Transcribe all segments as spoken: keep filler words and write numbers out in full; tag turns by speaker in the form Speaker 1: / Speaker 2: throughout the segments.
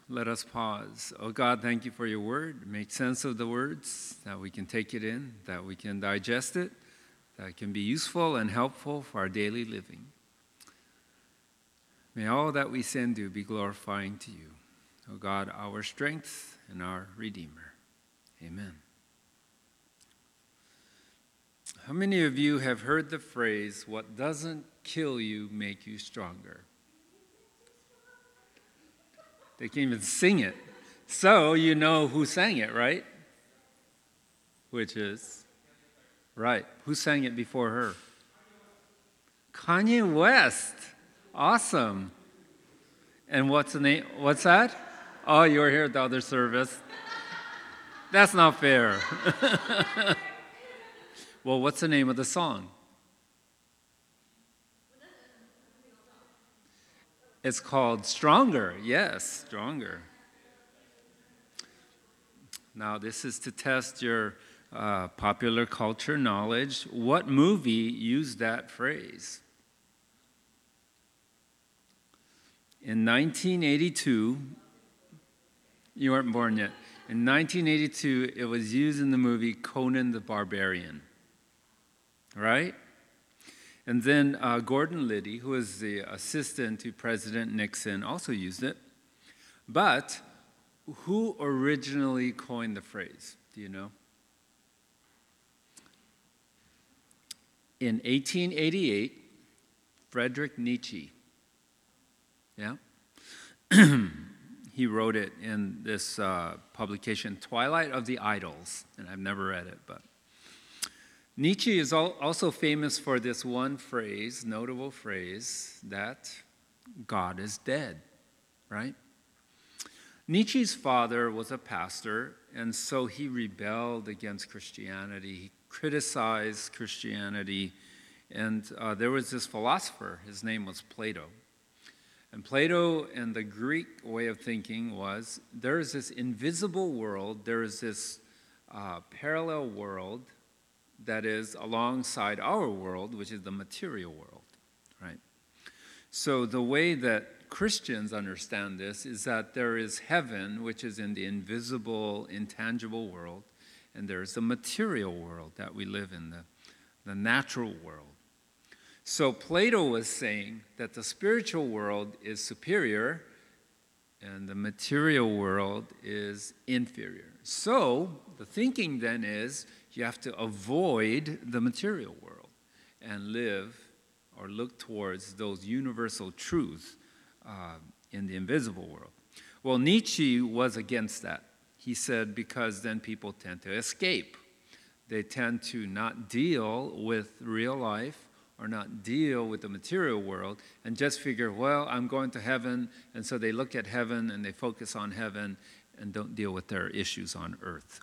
Speaker 1: Let us pause. Oh God, thank you for your word. Make sense of the words, that we can take it in, that we can digest it, that it can be useful and helpful for our daily living. May all that we say and do be glorifying to you, O God, our strength and our Redeemer. Amen. How many of you have heard the phrase, "What doesn't kill you make you stronger"? They can even sing it. So you know who sang it, right? Which is? Right. Who sang it before her? Kanye West. Awesome. And what's the name? What's that? Oh, you were here at the other service. That's not fair. Well, what's the name of the song? It's called Stronger. Yes, Stronger. Now, this is to test your uh, popular culture knowledge. What movie used that phrase? In nineteen eighty-two, you weren't born yet. In nineteen eighty-two, it was used in the movie Conan the Barbarian. Right? And then uh, Gordon Liddy, who was the assistant to President Nixon, also used it. But who originally coined the phrase? Do you know? In eighteen eighty-eight, Friedrich Nietzsche. Yeah? He wrote it in this uh, publication, Twilight of the Idols. And I've never read it, but. Nietzsche is also famous for this one phrase, notable phrase, that God is dead, right? Nietzsche's father was a pastor, and so he rebelled against Christianity. He criticized Christianity, and uh, there was this philosopher. His name was Plato. And Plato, and the Greek way of thinking was, there is this invisible world, there is this uh, parallel world that is alongside our world, which is the material world, right? So the way that Christians understand this is that there is heaven, which is in the invisible, intangible world, and there's the material world that we live in, the, the natural world. So Plato was saying that the spiritual world is superior and the material world is inferior. So the thinking then is you have to avoid the material world and live or look towards those universal truths uh, in the invisible world. Well, Nietzsche was against that. He said because then people tend to escape. They tend to not deal with real life or not deal with the material world and just figure, well, I'm going to heaven, and so they look at heaven and they focus on heaven and don't deal with their issues on earth.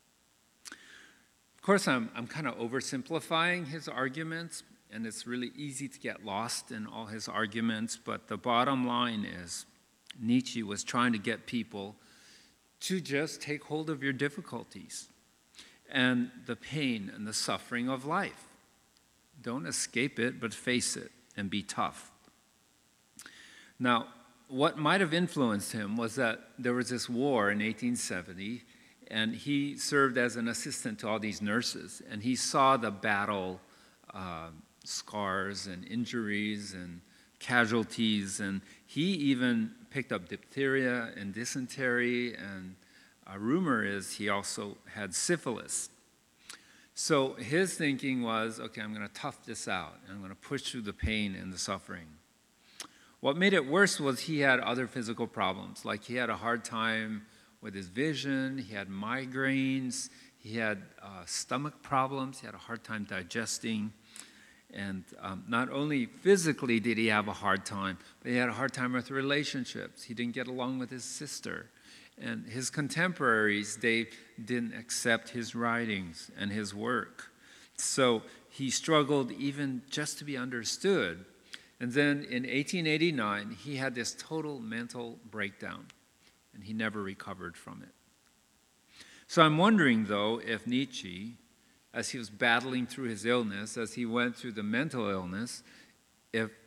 Speaker 1: Of course, I'm, I'm kind of oversimplifying his arguments, and it's really easy to get lost in all his arguments, but the bottom line is Nietzsche was trying to get people to just take hold of your difficulties and the pain and the suffering of life. Don't escape it, but face it and be tough. Now, what might have influenced him was that there was this war in eighteen seventy, and he served as an assistant to all these nurses, and he saw the battle uh, scars and injuries and casualties, and he even picked up diphtheria and dysentery, and a rumor is he also had syphilis. So his thinking was, okay, I'm going to tough this out, and I'm going to push through the pain and the suffering. What made it worse was he had other physical problems, like he had a hard time with his vision, he had migraines, he had uh, stomach problems, he had a hard time digesting, and um, not only physically did he have a hard time, but he had a hard time with relationships. He didn't get along with his sister. And his contemporaries, they didn't accept his writings and his work. So he struggled even just to be understood. And then in eighteen eighty-nine, he had this total mental breakdown, and he never recovered from it. So I'm wondering, though, if Nietzsche, as he was battling through his illness, as he went through the mental illness, if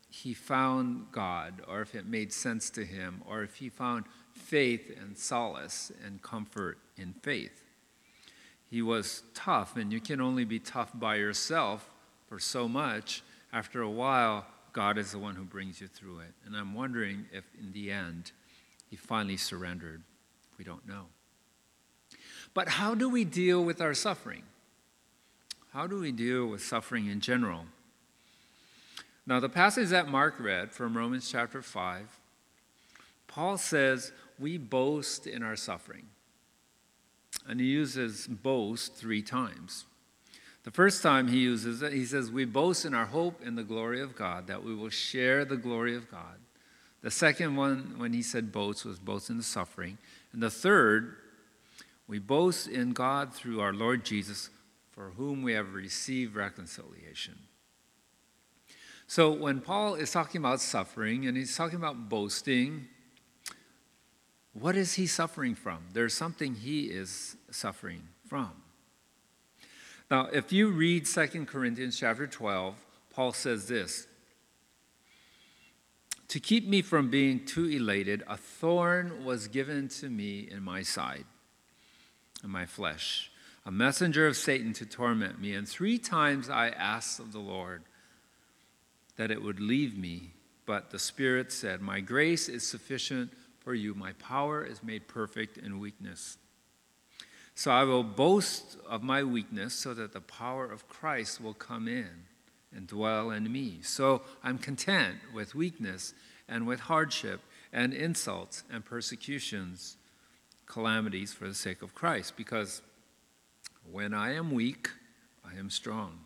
Speaker 1: he found God, or if it made sense to him, or if he found faith and solace and comfort in faith. He was tough, and you can only be tough by yourself for so much. After a while, God is the one who brings you through it. And I'm wondering if in the end, he finally surrendered. We don't know. But how do we deal with our suffering? How do we deal with suffering in general? Now, the passage that Mark read from Romans chapter five, Paul says we boast in our suffering. And he uses boast three times. The first time he uses it, he says, we boast in our hope in the glory of God, that we will share the glory of God. The second one, when he said boast, was boast in the suffering. And the third, we boast in God through our Lord Jesus, for whom we have received reconciliation. So when Paul is talking about suffering and he's talking about boasting, what is he suffering from? There's something he is suffering from. Now, if you read Second Corinthians chapter twelve, Paul says this, to keep me from being too elated, a thorn was given to me in my side, in my flesh, a messenger of Satan to torment me. And three times I asked of the Lord that it would leave me. But the Spirit said, my grace is sufficient for you. My power is made perfect in weakness. So I will boast of my weakness so that the power of Christ will come in and dwell in me. So I'm content with weakness and with hardship and insults and persecutions, calamities for the sake of Christ, because when I am weak, I am strong.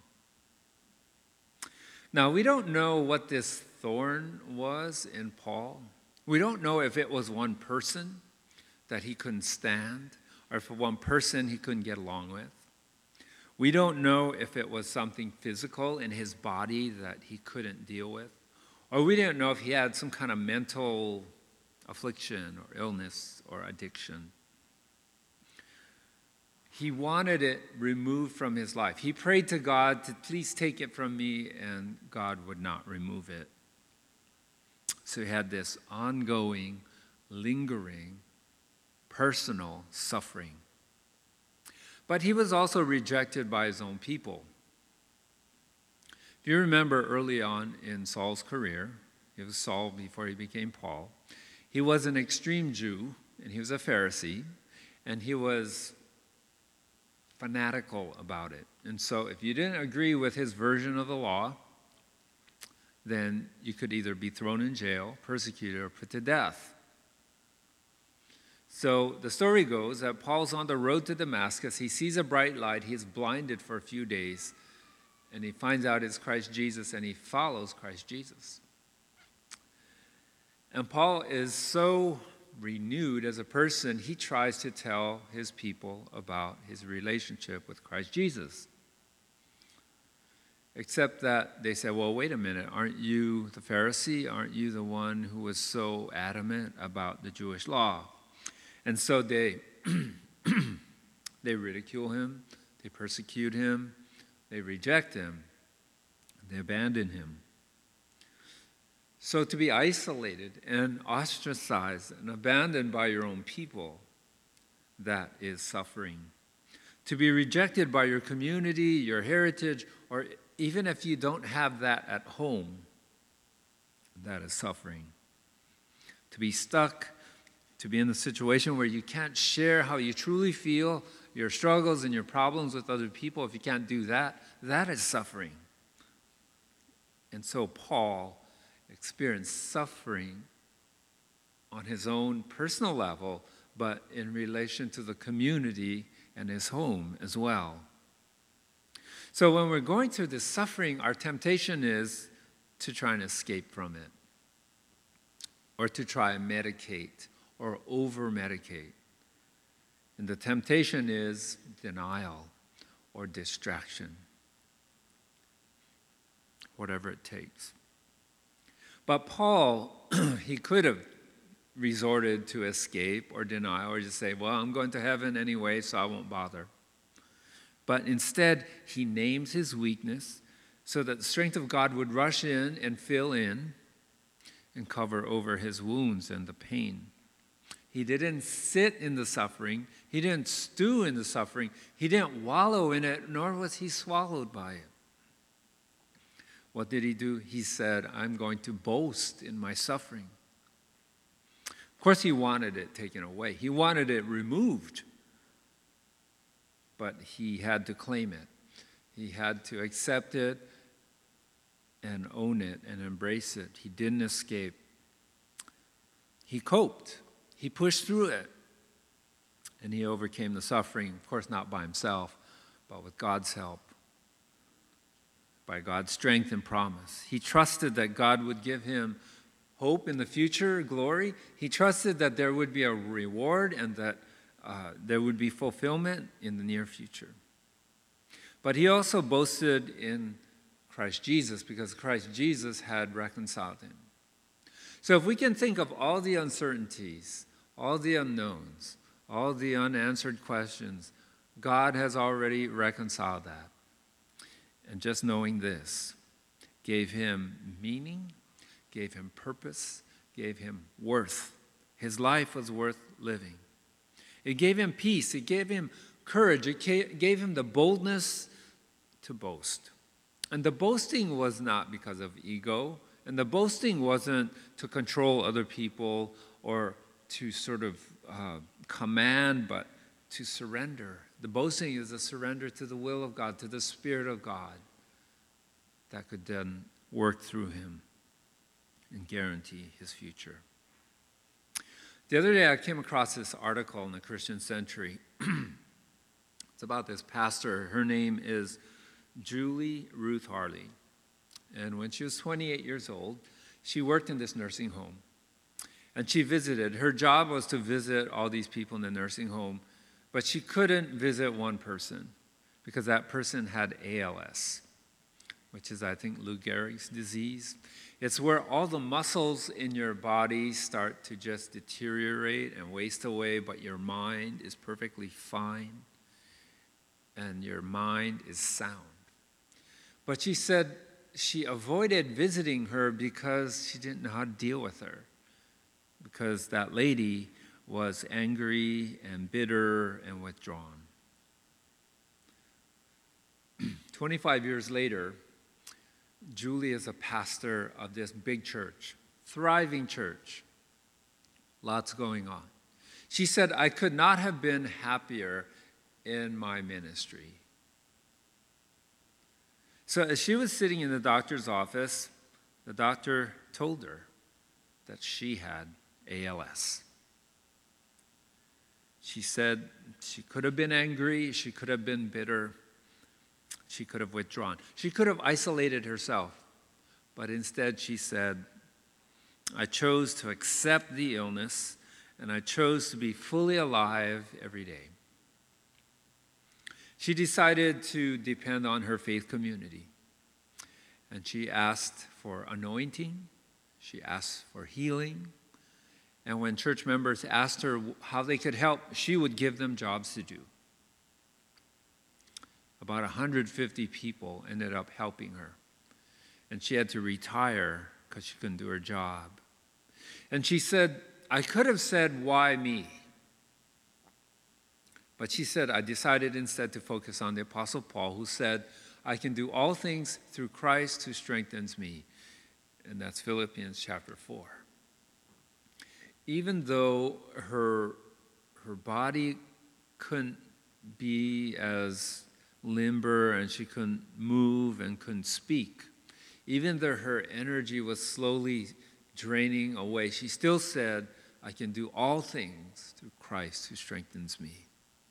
Speaker 1: Now, we don't know what this thorn was in Paul. We don't know if it was one person that he couldn't stand, or if one person he couldn't get along with. We don't know if it was something physical in his body that he couldn't deal with, or we didn't know if he had some kind of mental affliction or illness or addiction. He wanted it removed from his life. He prayed to God to please take it from me, and God would not remove it. So he had this ongoing, lingering, personal suffering. But he was also rejected by his own people. If you remember early on in Saul's career, he was Saul before he became Paul, he was an extreme Jew, and he was a Pharisee, and he was fanatical about it. And so if you didn't agree with his version of the law, then you could either be thrown in jail, persecuted, or put to death. So the story goes that Paul's on the road to Damascus. He sees a bright light. He's blinded for a few days, and he finds out it's Christ Jesus, and he follows Christ Jesus. And Paul is so renewed as a person, he tries to tell his people about his relationship with Christ Jesus. Except that they say, well, wait a minute, aren't you the Pharisee? Aren't you the one who was so adamant about the Jewish law? And so they, they ridicule him, they persecute him, they reject him, they abandon him. So to be isolated and ostracized and abandoned by your own people, that is suffering. To be rejected by your community, your heritage, or even if you don't have that at home, that is suffering. To be stuck, to be in the situation where you can't share how you truly feel, your struggles and your problems with other people, if you can't do that, that is suffering. And so Paul experienced suffering on his own personal level, but in relation to the community and his home as well. So when we're going through this suffering, our temptation is to try and escape from it, or to try and medicate or over-medicate. And the temptation is denial or distraction, whatever it takes. But Paul, he could have resorted to escape or denial or just say, well, I'm going to heaven anyway, so I won't bother. But instead, he names his weakness, so that the strength of God would rush in and fill in and cover over his wounds and the pain. He didn't sit in the suffering. He didn't stew in the suffering. He didn't wallow in it, nor was he swallowed by it. What did he do? He said, I'm going to boast in my suffering. Of course, he wanted it taken away. He wanted it removed. But he had to claim it. He had to accept it and own it and embrace it. He didn't escape. He coped. He pushed through it. And he overcame the suffering, of course, not by himself, but with God's help, by God's strength and promise. He trusted that God would give him hope in the future, glory. He trusted that there would be a reward and that uh, there would be fulfillment in the near future. But he also boasted in Christ Jesus, because Christ Jesus had reconciled him. So if we can think of all the uncertainties, all the unknowns, all the unanswered questions, God has already reconciled that. And just knowing this gave him meaning, gave him purpose, gave him worth. His life was worth living. It gave him peace. It gave him courage. It gave him the boldness to boast. And the boasting was not because of ego, and the boasting wasn't to control other people or to sort of uh, command, but to surrender. The boasting is a surrender to the will of God, to the Spirit of God that could then work through him and guarantee his future. The other day I came across this article in the Christian Century. It's about this pastor. Her name is Julie Ruth Harley. And when she was twenty-eight years old, she worked in this nursing home. And she visited. Her job was to visit all these people in the nursing home, but she couldn't visit one person because that person had A L S, which is, I think, Lou Gehrig's disease. It's where all the muscles in your body start to just deteriorate and waste away, but your mind is perfectly fine and your mind is sound. But she said she avoided visiting her because she didn't know how to deal with her, because that lady was angry and bitter and withdrawn. twenty-five years later, Julie is a pastor of this big church, thriving church, lots going on. She said, I could not have been happier in my ministry. So as she was sitting in the doctor's office, the doctor told her that she had A L S. She said she could have been angry, she could have been bitter, she could have withdrawn. She could have isolated herself, but instead she said, I chose to accept the illness, and I chose to be fully alive every day. She decided to depend on her faith community, and she asked for anointing, she asked for healing, and when church members asked her how they could help, she would give them jobs to do. About one hundred fifty people ended up helping her, and she had to retire because she couldn't do her job. And she said, I could have said, why me? But she said, I decided instead to focus on the Apostle Paul, who said, I can do all things through Christ who strengthens me. And that's Philippians chapter four. Even though her, her body couldn't be as limber and she couldn't move and couldn't speak, even though her energy was slowly draining away, she still said, I can do all things through Christ who strengthens me.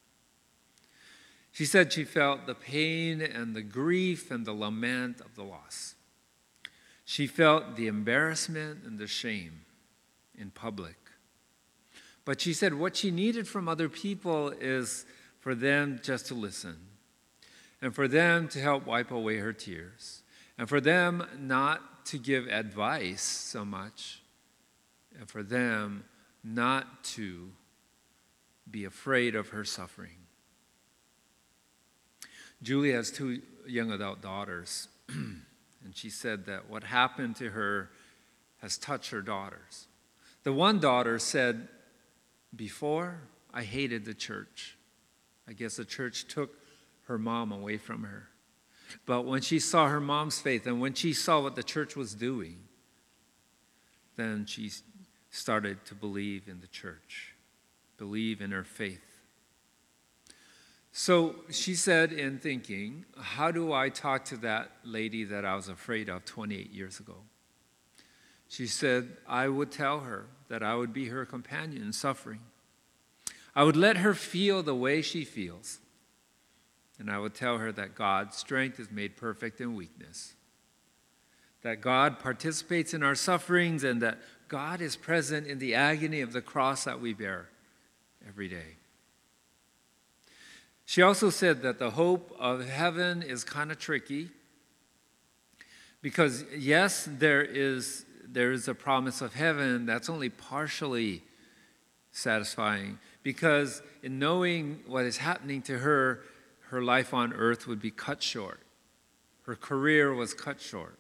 Speaker 1: She said she felt the pain and the grief and the lament of the loss. She felt the embarrassment and the shame in public. But she said what she needed from other people is for them just to listen, and for them to help wipe away her tears, and for them not to give advice so much, and for them not to be afraid of her suffering. Julie has two young adult daughters, And she said that what happened to her has touched her daughters. The one daughter said, before, I hated the church. I guess the church took her mom away from her. But when she saw her mom's faith and when she saw what the church was doing, then she started to believe in the church, believe in her faith. So she said in thinking, how do I talk to that lady that I was afraid of twenty-eight years ago? She said, I would tell her that I would be her companion in suffering. I would let her feel the way she feels. And I would tell her that God's strength is made perfect in weakness. That God participates in our sufferings and that God is present in the agony of the cross that we bear every day. She also said that the hope of heaven is kind of tricky because, yes, there is, there is a promise of heaven that's only partially satisfying because in knowing what is happening to her, her life on earth would be cut short. Her career was cut short.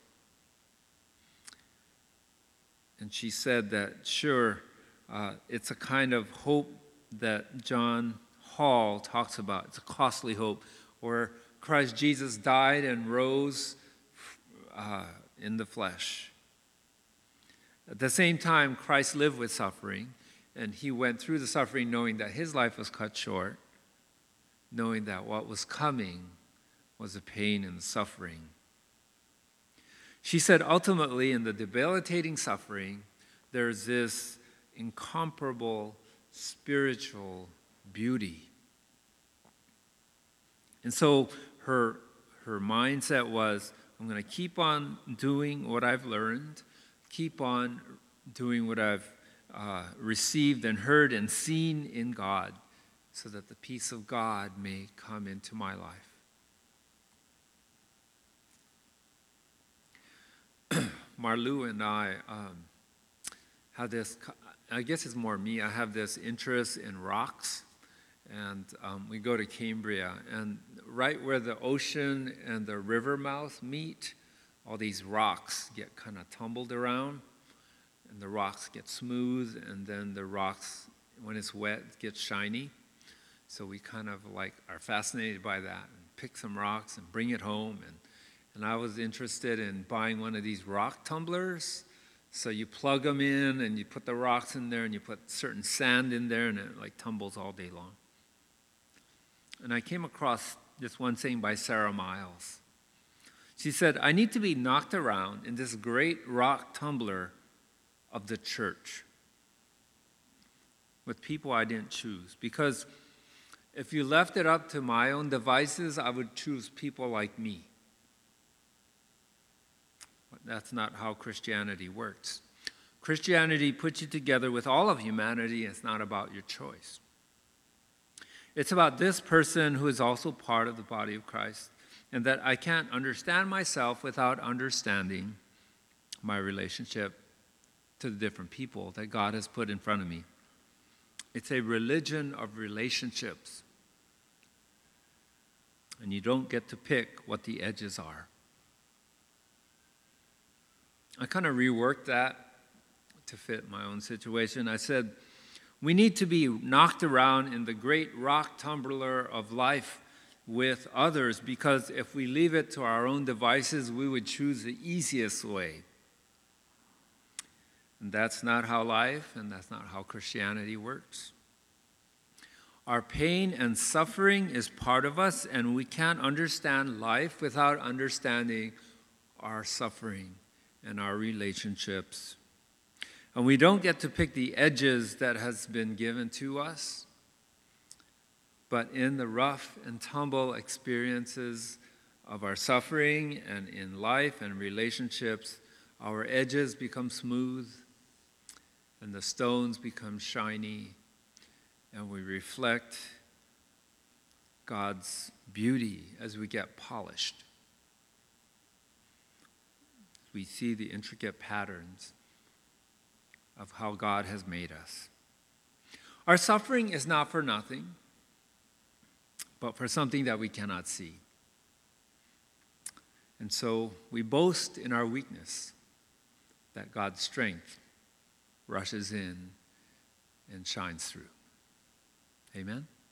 Speaker 1: And she said that, sure, uh, it's a kind of hope that John Hall talks about. It's a costly hope where Christ Jesus died and rose uh, in the flesh. At the same time, Christ lived with suffering, and he went through the suffering knowing that his life was cut short, knowing that what was coming was the pain and the suffering. She said ultimately in the debilitating suffering, there's this incomparable spiritual beauty. And so her, her mindset was, I'm going to keep on doing what I've learned, keep on doing what I've uh, received and heard and seen in God, so that the peace of God may come into my life. Marlou and I um, have this, I guess it's more me, I have this interest in rocks. And um, we go to Cambria, and right where the ocean and the river mouth meet, all these rocks get kind of tumbled around, and the rocks get smooth, and then the rocks, when it's wet, get shiny. So we kind of like are fascinated by that, and pick some rocks and bring it home. And, and I was interested in buying one of these rock tumblers. So you plug them in, and you put the rocks in there, and you put certain sand in there, and it like tumbles all day long. And I came across this one saying by Sarah Miles. She said, I need to be knocked around in this great rock tumbler of the church with people I didn't choose. Because if you left it up to my own devices, I would choose people like me. But that's not how Christianity works. Christianity puts you together with all of humanity, and it's not about your choice. It's about this person who is also part of the body of Christ, and that I can't understand myself without understanding my relationship to the different people that God has put in front of me. It's a religion of relationships, and you don't get to pick what the edges are. I kind of reworked that to fit my own situation. I said, we need to be knocked around in the great rock tumbler of life with others, because if we leave it to our own devices, we would choose the easiest way. And that's not how life and that's not how Christianity works. Our pain and suffering is part of us, and we can't understand life without understanding our suffering and our relationships. And we don't get to pick the edges that has been given to us. But in the rough and tumble experiences of our suffering and in life and relationships, our edges become smooth and the stones become shiny, and we reflect God's beauty as we get polished. We see the intricate patterns of how God has made us. Our suffering is not for nothing, but for something that we cannot see. And so we boast in our weakness that God's strength rushes in and shines through. Amen?